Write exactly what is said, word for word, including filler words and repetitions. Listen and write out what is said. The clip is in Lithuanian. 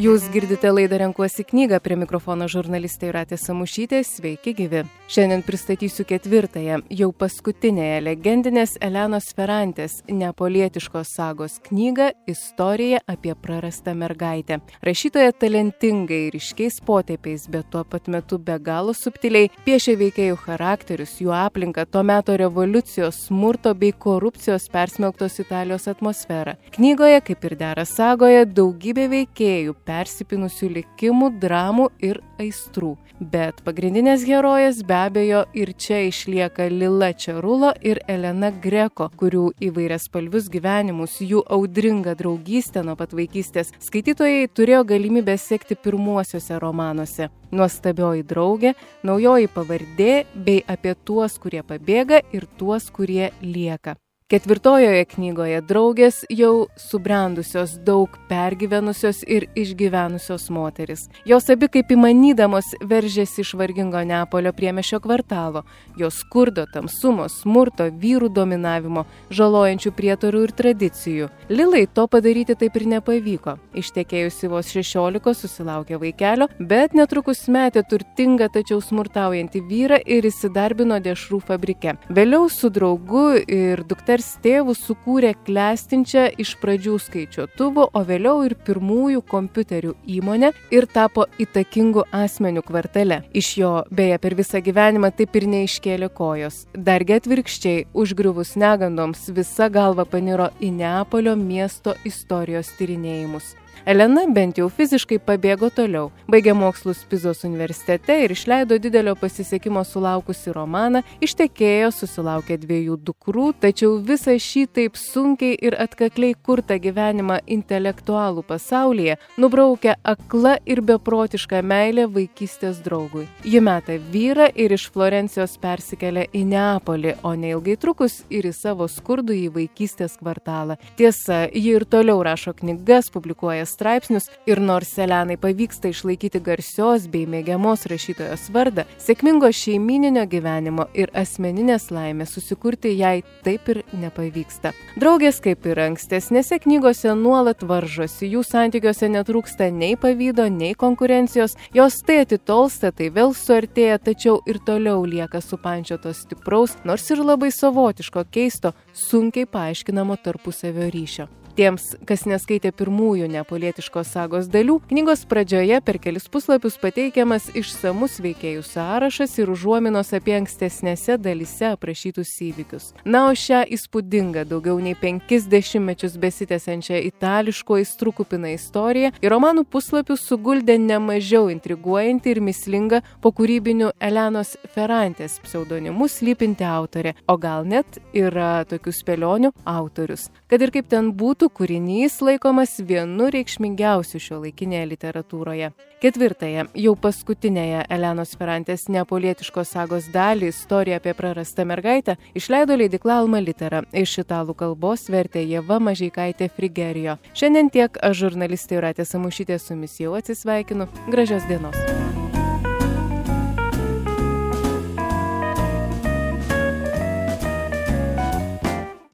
Jūs girdite laidą Renkuosi knygą, prie mikrofono žurnalistė Jūratė Samušytė, sveiki gyvi. Šiandien pristatysiu ketvirtąją, jau paskutinėje legendinės Elenos Ferrantės neapolietiškos sagos knygą Istorija apie prarastą mergaitę. Rašytoja talentingai ir ryškiais potėpiais, bet tuo pat metu be galo subtiliai piešia veikėjų charakterius, jų aplinką, to meto revoliucijos, smurto bei korupcijos persmelktos Italijos atmosferą. Knygoje, kaip ir dera sagoje, daugybė veikėjų, persipinusių likimų, dramų ir aistrų. Bet pagrindinės herojės be abejo ir čia išlieka Lila Čarulo ir Elena Greko, kurių įvairiaspalvius gyvenimus, jų audringą draugystę nuo pat vaikystės skaitytojai turėjo galimybę sekti pirmuosiuose romanuose. Nuostabioji draugė, naujoji pavardė bei apie tuos, kurie pabėga ir tuos, kurie lieka. Ketvirtojoje knygoje draugės jau subrendusios, daug pergyvenusios ir išgyvenusios moteris. Jos abi kaip įmanydamos veržėsi iš vargingo Neapolio priemiesčio kvartalo. Jos skurdo, tamsumo, smurto, vyrų dominavimo, žalojančių prietarų ir tradicijų. Lilai to padaryti taip ir nepavyko. Ištekėjusi vos šešiolikos susilaukė vaikelio, bet netrukus metė turtingą tačiau smurtaujantį vyrą ir įsidarbino dešrų fabrike. Vėliau su draugu ir dukters tėvų sukūrė klestinčią iš pradžių skaičiuotuvų, o vėliau ir pirmųjų kompiuterių įmonę ir tapo įtakingu asmeniu kvartale. Iš jo, beje, per visą gyvenimą taip ir neiškėlė kojos. Dargi atvirkščiai, užgriuvus negandoms, visa galva paniro į Neapolio miesto istorijos tyrinėjimus. Elena bent jau fiziškai pabėgo toliau, baigė mokslus Pizos universitete ir išleido didelio pasisekimo sulaukusi romaną, ištekėjo, susilaukė dviejų dukrų, tačiau visą šį taip sunkiai ir atkakliai kurtą gyvenimą intelektualų pasaulyje nubraukia akla ir beprotiška meilė vaikystės draugui. Ji meta vyrą ir iš Florencijos persikelia į Neapolį, o neilgai trukus ir į savo skurdų į vaikystės kvartalą. Tiesa, ji ir toliau rašo knygas, publikuoja straipsnius ir nors Elenai pavyksta išlaikyti garsios bei mėgiamos rašytojos vardą, sėkmingo šeimyninio gyvenimo ir asmeninės laimės susikurti jai taip ir nepavyksta. Draugės, kaip ir ankstesnėse knygose, nuolat varžosi, jų santykiuose netrūksta nei pavydo, nei konkurencijos, jos tai atitolsta, tai vėl suartėja, tačiau ir toliau lieka supančiotos stipraus, nors ir labai savotiško, keisto, sunkiai paaiškinamo tarpusavio ryšio. Tiems, kas neskaitė pirmųjų neapolietiškos sagos dalių, knygos pradžioje per kelis puslapius pateikiamas išsamus veikėjų sąrašas ir užuominos apie ankstesnėse dalyse aprašytus įvykius. Na, o šią įspūdingą, daugiau nei penkis dešimtmečius besitęsiančią itališko aistrų kupiną istoriją į romanų puslapius suguldė nemažiau intriguojanti ir mįslinga po kūrybinių Elenos Ferrantės pseudonimu slypinti autorė, o gal net yra tokių spėlionių autorius. Kad ir kaip ten būtų, kūrinys laikomas vienu reikšmingiausių šiuolaikinėje literatūroje. Ketvirtąją, jau paskutinėje Elenos Ferrantės neapolietiškos sagos dalį Istorija apie prarastą mergaitę išleido leidykla Alma Litera. Iš italų kalbos vertė Ieva Mažeikaitė Frigerijo. Šiandien tiek, aš žurnalistė Jūratė Samušytė su jumis jau atsisveikinu. Gražios dienos.